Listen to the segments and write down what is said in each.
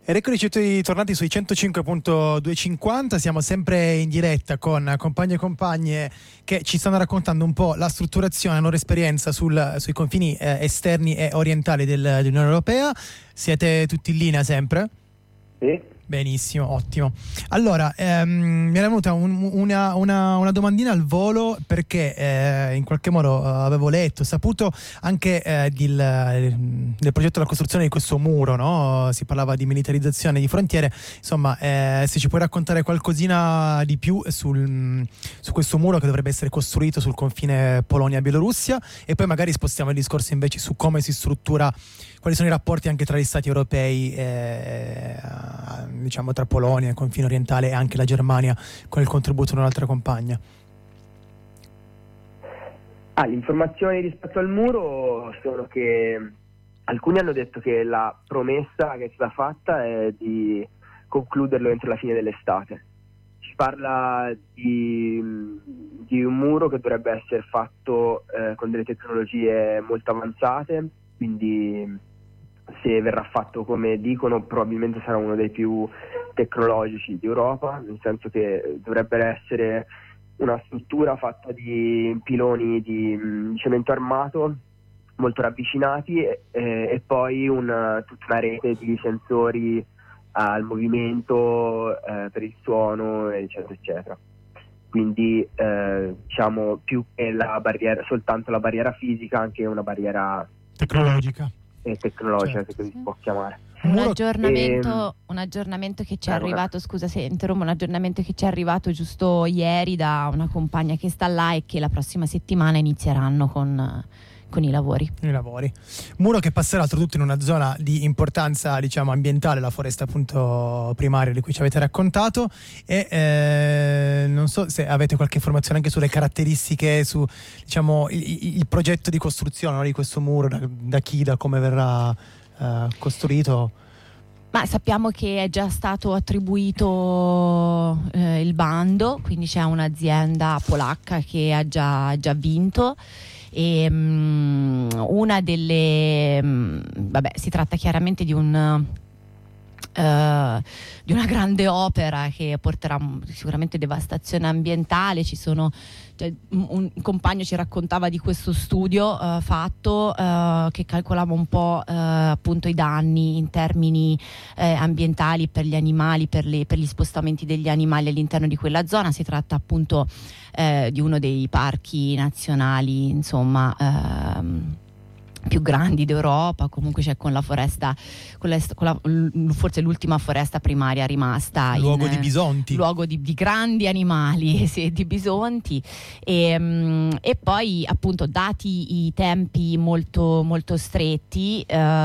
Ed eccoci tornati sui 105.250, siamo sempre in diretta con compagni e compagne che ci stanno raccontando un po' la strutturazione, la loro esperienza sui confini esterni e orientali dell'Unione Europea. Siete tutti in linea sempre? Sì. Benissimo, ottimo. Allora, mi era venuta una domandina al volo perché in qualche modo avevo letto, saputo anche del progetto della costruzione di questo muro, no? Si parlava di militarizzazione di frontiere, insomma, se ci puoi raccontare qualcosina di più su questo muro che dovrebbe essere costruito sul confine Polonia-Bielorussia, e poi magari spostiamo il discorso invece su come si struttura, quali sono i rapporti anche tra gli stati europei, diciamo tra Polonia, il confine orientale, e anche la Germania con il contributo di un'altra compagna. Le informazioni rispetto al muro sono che alcuni hanno detto che la promessa che è stata fatta è di concluderlo entro la fine dell'estate. Si parla di un muro che dovrebbe essere fatto con delle tecnologie molto avanzate, quindi se verrà fatto come dicono probabilmente sarà uno dei più tecnologici d'Europa, nel senso che dovrebbe essere una struttura fatta di piloni di cemento armato molto ravvicinati e poi tutta una rete di sensori al movimento, per il suono, eccetera eccetera. Quindi diciamo più che soltanto la barriera fisica, anche una barriera tecnologica, certo, se si può chiamare. Un aggiornamento che ci è arrivato, scusa se interrompo, un aggiornamento che ci è arrivato giusto ieri da una compagna che sta là e che la prossima settimana inizieranno con i lavori. Muro che passerà oltretutto in una zona di importanza, diciamo, ambientale, la foresta appunto primaria di cui ci avete raccontato, e non so se avete qualche informazione anche sulle caratteristiche, su diciamo il progetto di costruzione, no, di questo muro, da chi, da come verrà costruito. Ma sappiamo che è già stato attribuito il bando, quindi c'è un'azienda polacca che ha già vinto. E una delle si tratta chiaramente di una grande opera che porterà sicuramente devastazione ambientale. Un compagno ci raccontava di questo studio fatto che calcolava un po' appunto i danni in termini ambientali per gli animali, per gli spostamenti degli animali all'interno di quella zona. Si tratta appunto di uno dei parchi nazionali, insomma, più grandi d'Europa. Comunque c'è con la foresta, forse l'ultima foresta primaria rimasta, luogo di bisonti, luogo di grandi animali, sì, di bisonti, e poi appunto, dati i tempi molto molto stretti,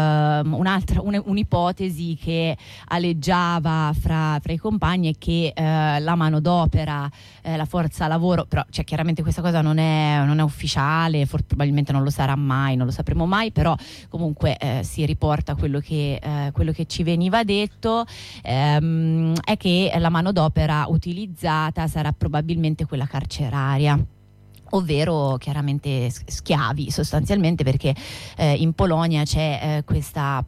un'ipotesi che aleggiava fra i compagni è che la manodopera, la forza lavoro, però chiaramente questa cosa non è ufficiale, probabilmente non lo sarà mai, non lo sapremo mai, però comunque si riporta quello che ci veniva detto, è che la manodopera utilizzata sarà probabilmente quella carceraria, ovvero chiaramente schiavi sostanzialmente, perché in Polonia c'è questa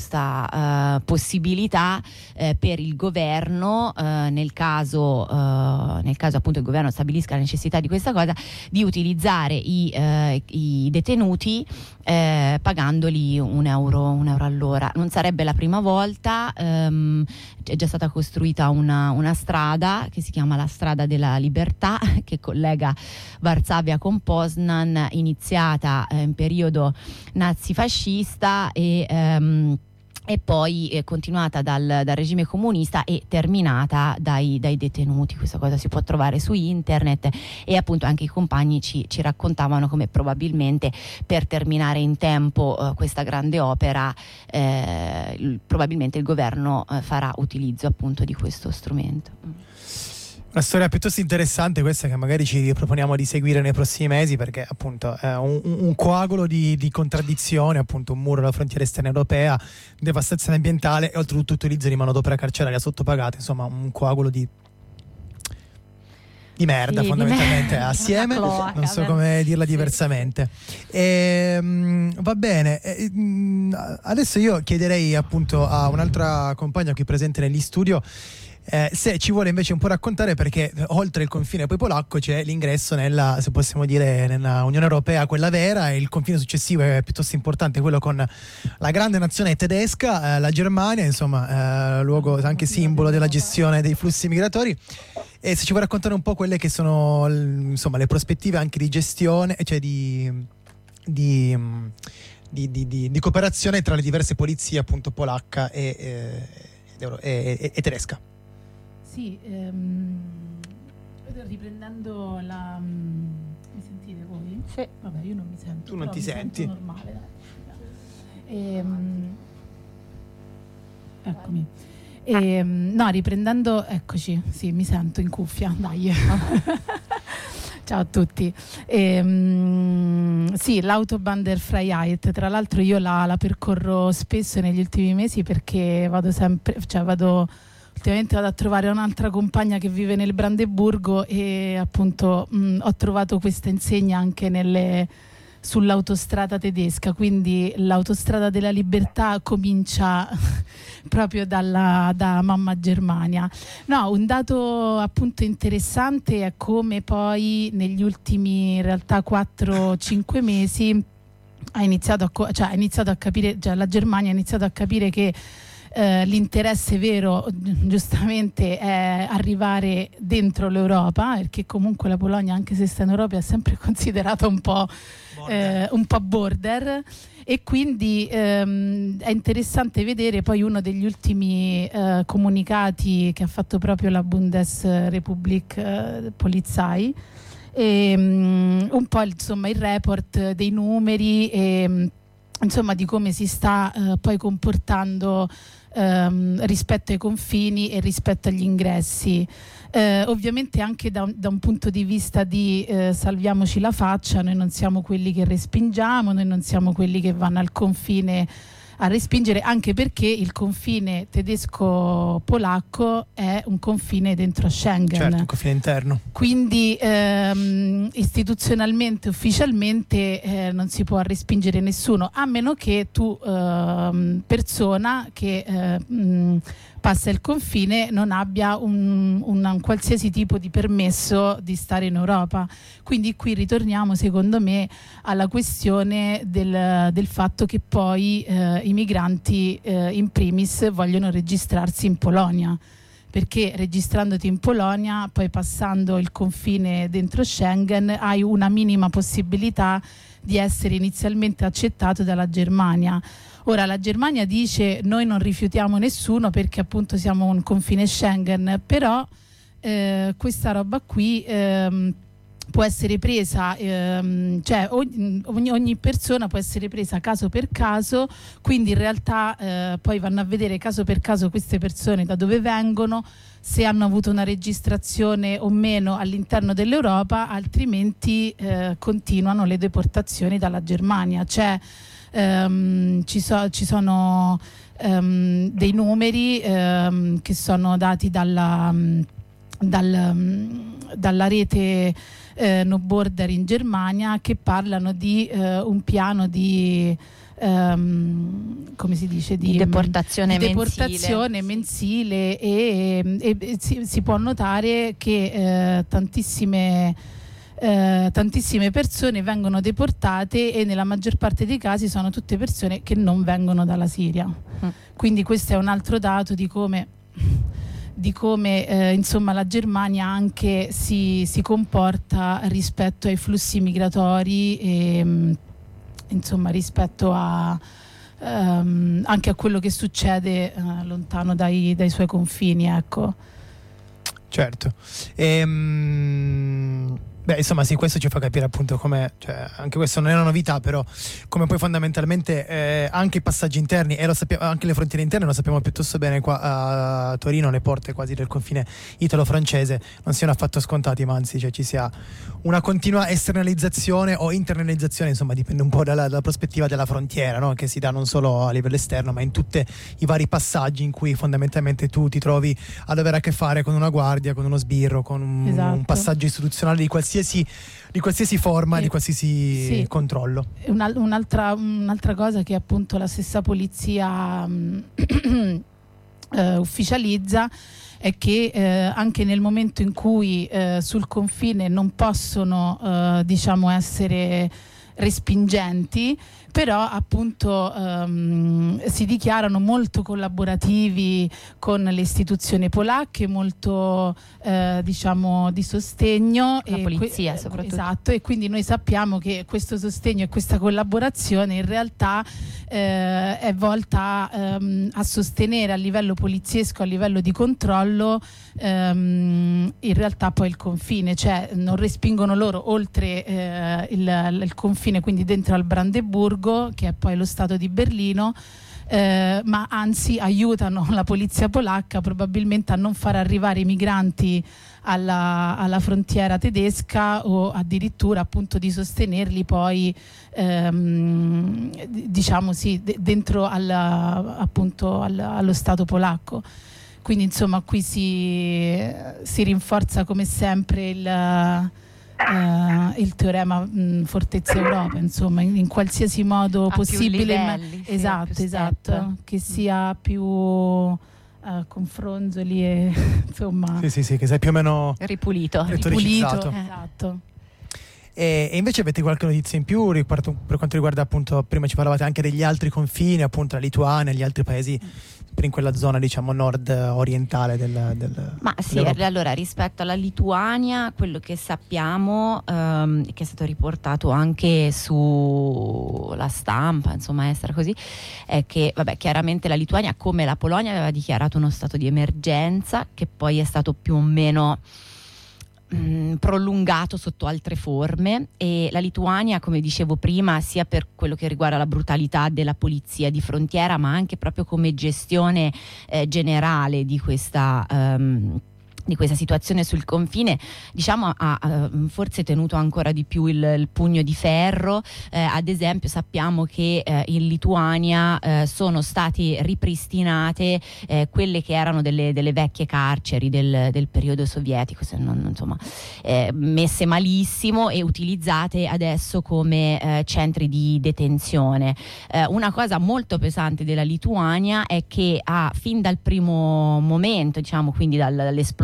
possibilità per il governo, nel caso appunto il governo stabilisca la necessità di questa cosa, di utilizzare i detenuti pagandoli un euro all'ora. Non sarebbe la prima volta, è già stata costruita una strada che si chiama la Strada della Libertà, che collega Varsavia con Poznan, iniziata in periodo nazifascista e poi continuata dal regime comunista e terminata dai detenuti. Questa cosa si può trovare su internet, e appunto anche i compagni ci raccontavano come probabilmente per terminare in tempo questa grande opera probabilmente il governo farà utilizzo appunto di questo strumento. Una storia piuttosto interessante questa, che magari ci riproponiamo di seguire nei prossimi mesi, perché appunto è un coagulo di contraddizioni, appunto un muro alla frontiera esterna europea, devastazione ambientale e oltretutto utilizzo di manodopera carceraria sottopagata, insomma un coagulo di di merda, Sì, fondamentalmente, di assieme, una cloaca, non so come dirla diversamente. Va bene, adesso io chiederei appunto a un'altra compagna qui presente negli studio se ci vuole invece un po' raccontare, perché oltre il confine poi polacco c'è l'ingresso nella, se possiamo dire, nella Unione Europea, quella vera, e il confine successivo è piuttosto importante, quello con la grande nazione tedesca, la Germania, insomma, luogo anche simbolo della gestione dei flussi migratori. E se ci vuoi raccontare un po' quelle che sono, insomma, le prospettive anche di gestione, cioè di cooperazione tra le diverse polizie, appunto, polacca e tedesca. Sì, riprendendo la... mi sentite voi? Sì. Vabbè, io non mi sento. Tu non ti senti? Sento normale, dai. Eccomi. No, riprendendo, eccoci, sì, mi sento in cuffia, dai. Ciao a tutti. Sì, l'Autobahn der Freiheit, tra l'altro io la percorro spesso negli ultimi mesi, perché ultimamente vado a trovare un'altra compagna che vive nel Brandeburgo, e appunto ho trovato questa insegna anche sull'autostrada tedesca, quindi l'autostrada della libertà comincia proprio da Mamma Germania. No, un dato appunto interessante è come poi negli ultimi, in realtà, 4-5 mesi ha iniziato a capire, cioè la Germania ha iniziato a capire che l'interesse vero, giustamente, è arrivare dentro l'Europa, perché comunque la Polonia, anche se sta in Europa, è sempre considerata un po' border, e quindi è interessante vedere poi uno degli ultimi comunicati che ha fatto proprio la Bundesrepublik Polizei, e un po' insomma il report dei numeri e insomma di come si sta poi comportando rispetto ai confini e rispetto agli ingressi. Ovviamente anche da un punto di vista di salviamoci la faccia, noi non siamo quelli che respingiamo, noi non siamo quelli che vanno al confine a respingere, anche perché il confine tedesco-polacco è un confine dentro Schengen. Certo, un confine interno. Quindi istituzionalmente, ufficialmente non si può respingere nessuno, a meno che tu, persona che passa il confine, non abbia un qualsiasi tipo di permesso di stare in Europa. Quindi qui ritorniamo, secondo me, alla questione del fatto che poi i migranti in primis vogliono registrarsi in Polonia, perché registrandoti in Polonia, poi passando il confine dentro Schengen, hai una minima possibilità di essere inizialmente accettato dalla Germania. Ora la Germania dice noi non rifiutiamo nessuno perché appunto siamo un confine Schengen, però questa roba qui può essere presa, cioè ogni persona può essere presa caso per caso, quindi in realtà poi vanno a vedere caso per caso queste persone da dove vengono, se hanno avuto una registrazione o meno all'interno dell'Europa, altrimenti continuano le deportazioni dalla Germania. Ci sono dei numeri che sono dati dalla rete No Border in Germania, che parlano di un piano di come si dice, di deportazione mensile e si può notare che tantissime persone vengono deportate, e nella maggior parte dei casi sono tutte persone che non vengono dalla Siria. Quindi questo è un altro dato di come insomma la Germania anche si comporta rispetto ai flussi migratori e insomma rispetto anche a quello che succede lontano dai suoi confini, ecco. Certo. Beh, insomma, sì, questo ci fa capire appunto come, cioè, anche questo non è una novità, però come poi fondamentalmente anche i passaggi interni e lo sappiamo, anche le frontiere interne lo sappiamo piuttosto bene qua a Torino, le porte quasi del confine italo-francese non siano affatto scontati, ma anzi, cioè, ci sia una continua esternalizzazione o internalizzazione, insomma, dipende un po' dalla prospettiva della frontiera, no? Che si dà non solo a livello esterno, ma in tutti i vari passaggi in cui fondamentalmente tu ti trovi ad avere a che fare con una guardia, con uno sbirro, con un passaggio istituzionale di qualsiasi forma, di qualsiasi controllo. Un'altra cosa che appunto la stessa polizia ufficializza è che anche nel momento in cui sul confine non possono essere respingenti, però appunto si dichiarano molto collaborativi con le istituzioni polacche, molto di sostegno, la polizia soprattutto. Esatto, e quindi noi sappiamo che questo sostegno e questa collaborazione in realtà è volta a sostenere a livello poliziesco, a livello di controllo in realtà poi il confine, cioè non respingono loro oltre il confine, quindi dentro al Brandeburgo, che è poi lo Stato di Berlino, ma anzi aiutano la polizia polacca probabilmente a non far arrivare i migranti alla frontiera tedesca, o addirittura appunto di sostenerli poi dentro allo Stato polacco. Quindi insomma qui si rinforza come sempre il teorema Fortezza Europa, insomma, in qualsiasi modo possibile. Livelli, esatto, che sia più confronzoli e insomma sì, che sei più o meno ripulito. Esatto. E invece avete qualche notizia in più per quanto riguarda, appunto, prima ci parlavate anche degli altri confini, appunto la Lituania e gli altri paesi in quella zona, diciamo, nord-orientale Ma sì, allora rispetto alla Lituania, quello che sappiamo, che è stato riportato anche sulla stampa, insomma, estera così, è che chiaramente la Lituania, come la Polonia, aveva dichiarato uno stato di emergenza, che poi è stato più o meno prolungato sotto altre forme, e la Lituania, come dicevo prima, sia per quello che riguarda la brutalità della polizia di frontiera, ma anche proprio come gestione generale di questa situazione sul confine, diciamo, ha forse tenuto ancora di più il pugno di ferro. Ad esempio sappiamo che in Lituania sono state ripristinate quelle che erano delle vecchie carceri del periodo sovietico, se non, insomma, messe malissimo e utilizzate adesso come centri di detenzione. Una cosa molto pesante della Lituania è che fin dal primo momento, diciamo, quindi dall'esplosione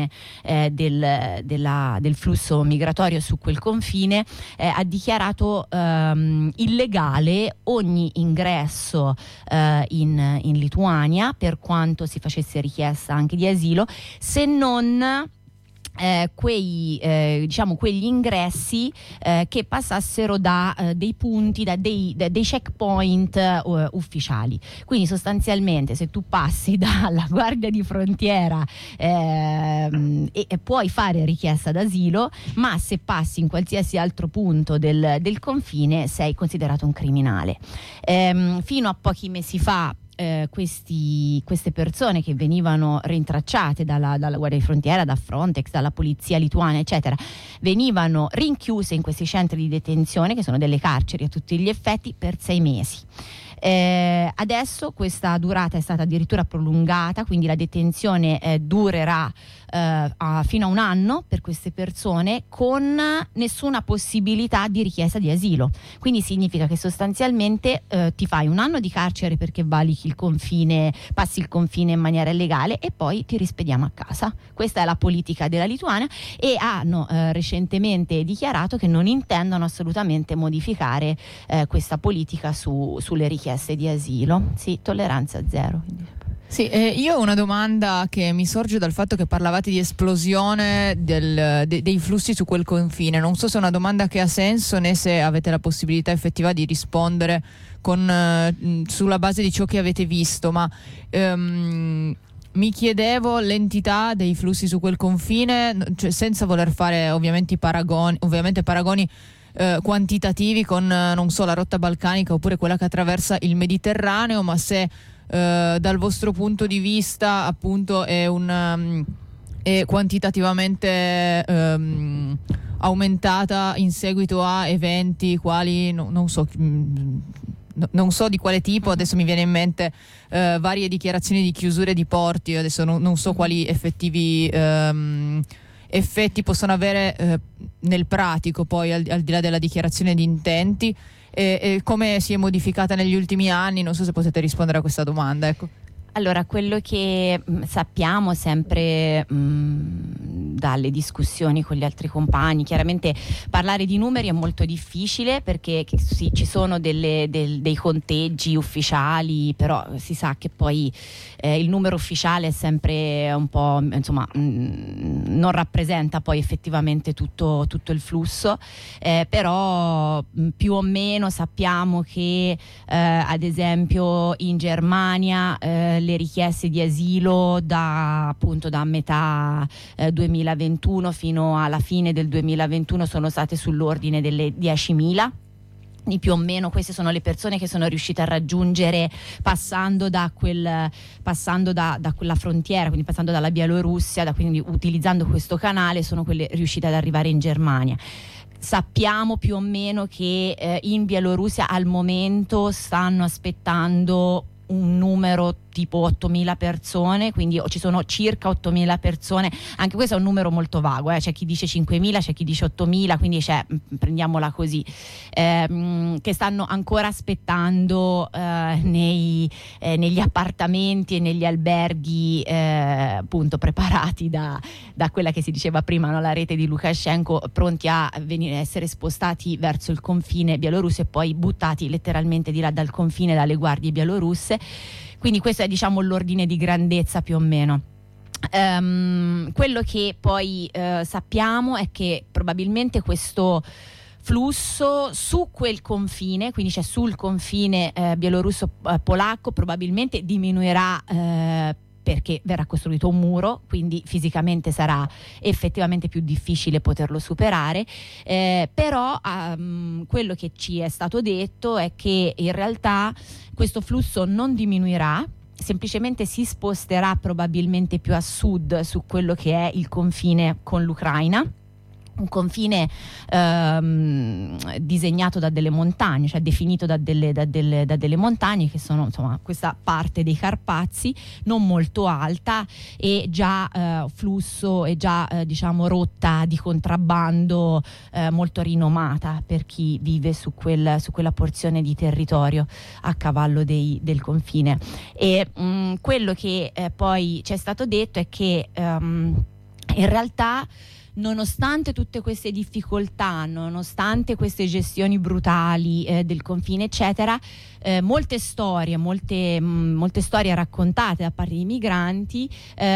del flusso migratorio su quel confine, ha dichiarato illegale ogni ingresso in Lituania, per quanto si facesse richiesta anche di asilo, se non quegli ingressi che passassero da dei punti, da dei checkpoint ufficiali. Quindi sostanzialmente, se tu passi dalla guardia di frontiera e puoi fare richiesta d'asilo, ma se passi in qualsiasi altro punto del confine sei considerato un criminale. Fino a pochi mesi fa queste persone che venivano rintracciate dalla Guardia di Frontiera, da Frontex, dalla polizia lituana, eccetera, venivano rinchiuse in questi centri di detenzione, che sono delle carceri a tutti gli effetti, per 6 mesi. Adesso questa durata è stata addirittura prolungata, quindi la detenzione durerà fino a 1 anno per queste persone, con nessuna possibilità di richiesta di asilo. Quindi significa che sostanzialmente ti fai 1 anno di carcere perché valichi il confine, passi il confine in maniera illegale, e poi ti rispediamo a casa. Questa è la politica della Lituania, e hanno recentemente dichiarato che non intendono assolutamente modificare questa politica sulle richieste di asilo. Sì, tolleranza zero. Sì, io ho una domanda che mi sorge dal fatto che parlavate di esplosione dei flussi su quel confine. Non so se è una domanda che ha senso, né se avete la possibilità effettiva di rispondere sulla base di ciò che avete visto, ma mi chiedevo l'entità dei flussi su quel confine, cioè senza voler fare ovviamente paragoni quantitativi con, non so, la rotta balcanica oppure quella che attraversa il Mediterraneo, ma se dal vostro punto di vista appunto è quantitativamente aumentata in seguito a eventi quali non so di quale tipo. Adesso mi viene in mente varie dichiarazioni di chiusure di porti, adesso non so quali effetti possono avere nel pratico, poi al di là della dichiarazione di intenti, e come si è modificata negli ultimi anni. Non so se potete rispondere a questa domanda, ecco. Allora, quello che sappiamo sempre dalle discussioni con gli altri compagni, chiaramente parlare di numeri è molto difficile perché sì, ci sono dei conteggi ufficiali, però si sa che poi il numero ufficiale è sempre un po', insomma, non rappresenta poi effettivamente tutto il flusso, però più o meno sappiamo che ad esempio in Germania le richieste di asilo da metà 2021 fino alla fine del 2021 sono state sull'ordine delle 10.000. Più o meno queste sono le persone che sono riuscite a raggiungere passando da quella frontiera, quindi passando dalla Bielorussia, quindi utilizzando questo canale, sono quelle riuscite ad arrivare in Germania. Sappiamo più o meno che in Bielorussia al momento stanno aspettando un numero tipo 8.000 persone, quindi ci sono circa 8.000 persone, anche questo è un numero molto vago, c'è chi dice 5.000, c'è chi dice 8.000, quindi prendiamola così, che stanno ancora aspettando negli appartamenti e negli alberghi appunto preparati da quella che si diceva prima, no? La rete di Lukashenko, pronti a essere spostati verso il confine bielorusso e poi buttati letteralmente di là dal confine dalle guardie bielorusse. Quindi questo è, diciamo, l'ordine di grandezza più o meno. Quello che poi sappiamo è che probabilmente questo flusso su quel confine, quindi cioè sul confine bielorusso-polacco, probabilmente diminuirà perché verrà costruito un muro, quindi fisicamente sarà effettivamente più difficile poterlo superare, però quello che ci è stato detto è che in realtà questo flusso non diminuirà, semplicemente si sposterà probabilmente più a sud su quello che è il confine con l'Ucraina. Un confine disegnato da delle montagne, cioè definito da delle montagne che sono, insomma, questa parte dei Carpazi non molto alta e già flusso e già diciamo rotta di contrabbando molto rinomata per chi vive su quella porzione di territorio a cavallo del confine. E quello che poi ci è stato detto è che in realtà, nonostante tutte queste difficoltà, nonostante queste gestioni brutali del confine, eccetera, molte storie raccontate da parte dei migranti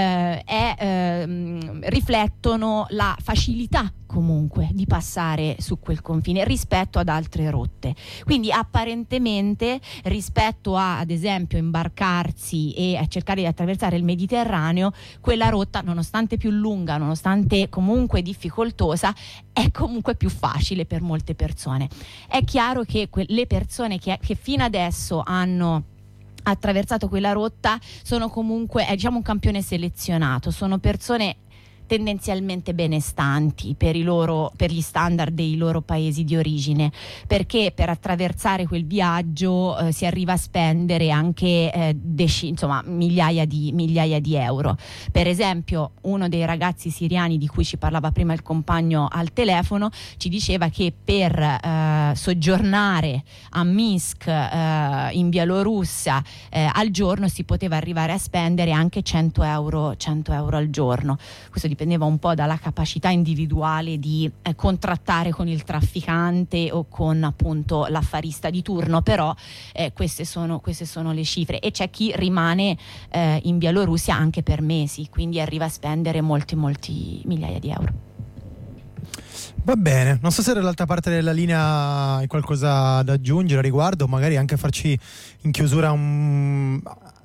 riflettono la facilità comunque di passare su quel confine rispetto ad altre rotte. Quindi apparentemente rispetto ad esempio imbarcarsi e a cercare di attraversare il Mediterraneo, quella rotta, nonostante più lunga, nonostante comunque difficoltosa, è comunque più facile per molte persone. È chiaro che le persone che fino adesso hanno attraversato quella rotta sono comunque, diciamo, un campione selezionato, sono persone tendenzialmente benestanti per gli standard dei loro paesi di origine, perché per attraversare quel viaggio si arriva a spendere anche migliaia di euro. Per esempio, uno dei ragazzi siriani di cui ci parlava prima il compagno al telefono ci diceva che per soggiornare a Minsk in Bielorussia al giorno si poteva arrivare a spendere anche 100 euro al giorno. Questo dipendeva un po' dalla capacità individuale di contrattare con il trafficante o con appunto l'affarista di turno, però queste sono le cifre, e c'è chi rimane in Bielorussia anche per mesi, quindi arriva a spendere molti migliaia di euro. Va bene, non so se dall'altra parte della linea hai qualcosa da aggiungere a riguardo, magari anche farci in chiusura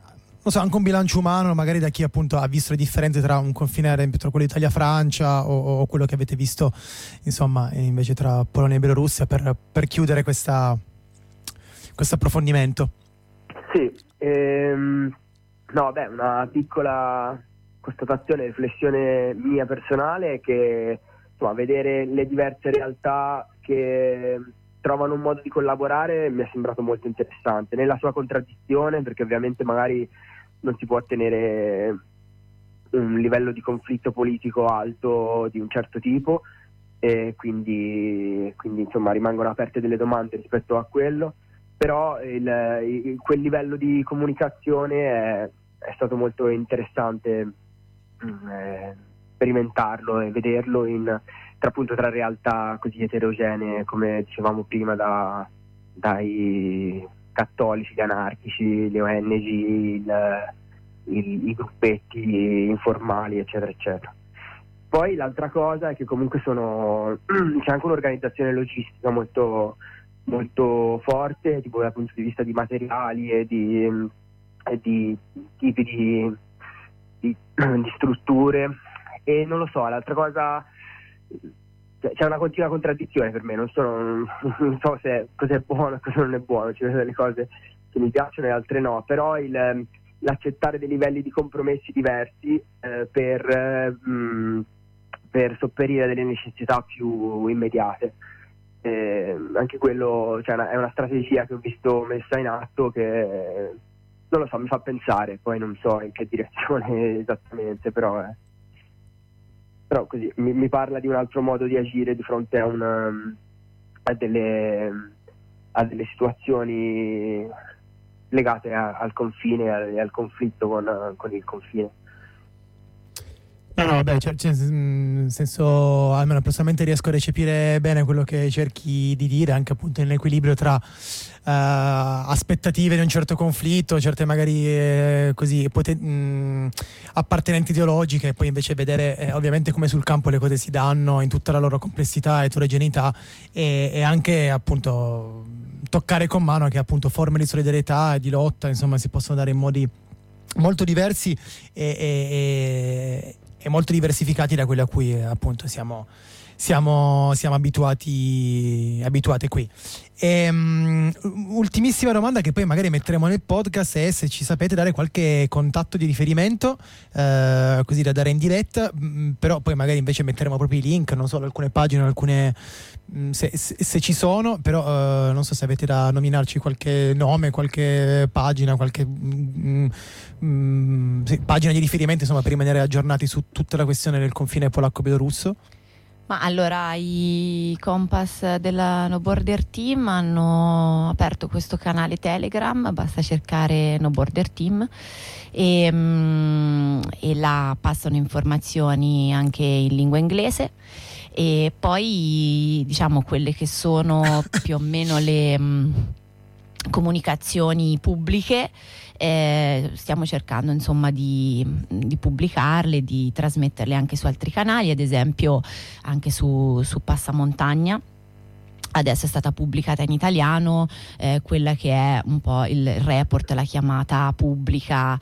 so, anche un bilancio umano, magari da chi appunto ha visto le differenze tra un confine, ad esempio, tra quello Italia-Francia o quello che avete visto, insomma, invece tra Polonia e Bielorussia, per chiudere questo approfondimento. Sì, no, beh, una piccola constatazione, riflessione mia personale è che, insomma, vedere le diverse realtà che trovano un modo di collaborare mi è sembrato molto interessante, nella sua contraddizione, perché ovviamente magari non si può ottenere un livello di conflitto politico alto di un certo tipo, e quindi insomma rimangono aperte delle domande rispetto a quello, però quel livello di comunicazione è stato molto interessante sperimentarlo e vederlo tra realtà così eterogenee, come dicevamo prima, dai cattolici, gli anarchici, le ONG, i gruppetti informali, eccetera eccetera. Poi l'altra cosa è che comunque c'è anche un'organizzazione logistica molto, molto forte, tipo dal punto di vista di materiali e di tipi di strutture, e non lo so, l'altra cosa, c'è una continua contraddizione per me, non so se cosa è buono e cosa non è buono, ci sono delle cose che mi piacciono e altre no, però l'accettare dei livelli di compromessi diversi per sopperire a delle necessità più immediate. Anche quello, cioè, è una strategia che ho visto messa in atto che, non lo so, mi fa pensare, poi non so in che direzione esattamente, però così mi parla di un altro modo di agire di fronte a delle situazioni legate al confine e al conflitto con il confine. No, vabbè, nel senso, almeno personalmente riesco a recepire bene quello che cerchi di dire, anche appunto nell'equilibrio tra aspettative di un certo conflitto, certe magari così appartenenti ideologiche, e poi invece vedere ovviamente come sul campo le cose si danno in tutta la loro complessità e eterogeneità, e anche appunto toccare con mano che appunto forme di solidarietà e di lotta, insomma, si possono dare in modi molto diversi e molto diversificati da quelli a cui appunto siamo abituati qui. Ultimissima domanda che poi magari metteremo nel podcast è se ci sapete dare qualche contatto di riferimento, così da dare in diretta, però poi magari invece metteremo proprio i link, non solo alcune pagine, alcune se ci sono, però non so se avete da nominarci qualche nome, qualche pagina, qualche pagina di riferimento, insomma, per rimanere aggiornati su tutta la questione del confine polacco-bielorusso. Ma allora, i Compass della No Border Team hanno aperto questo canale Telegram, basta cercare No Border Team e là passano informazioni anche in lingua inglese, e poi diciamo quelle che sono più o meno le comunicazioni pubbliche, stiamo cercando insomma di pubblicarle, di trasmetterle anche su altri canali, ad esempio anche su Passamontagna. Adesso è stata pubblicata in italiano quella che è un po' il report, la chiamata pubblica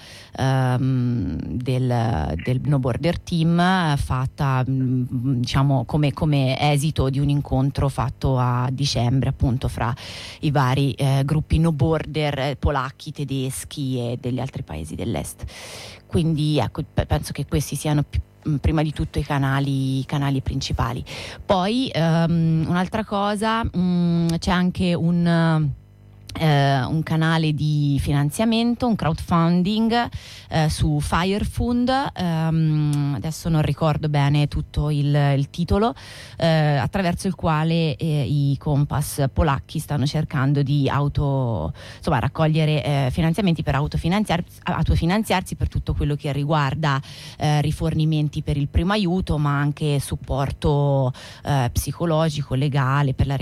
del No Border Team, fatta diciamo come esito di un incontro fatto a dicembre, appunto, fra i vari gruppi No Border polacchi, tedeschi e degli altri paesi dell'est. Quindi ecco, penso che questi siano prima di tutto i canali principali. Poi un'altra cosa, c'è anche un canale di finanziamento, un crowdfunding su Firefund, adesso non ricordo bene tutto il titolo, attraverso il quale i Compass polacchi stanno cercando di raccogliere finanziamenti per autofinanziarsi per tutto quello che riguarda rifornimenti per il primo aiuto, ma anche supporto psicologico, legale per la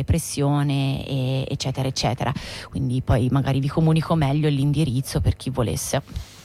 repressione, eccetera eccetera. Quindi poi magari vi comunico meglio l'indirizzo per chi volesse.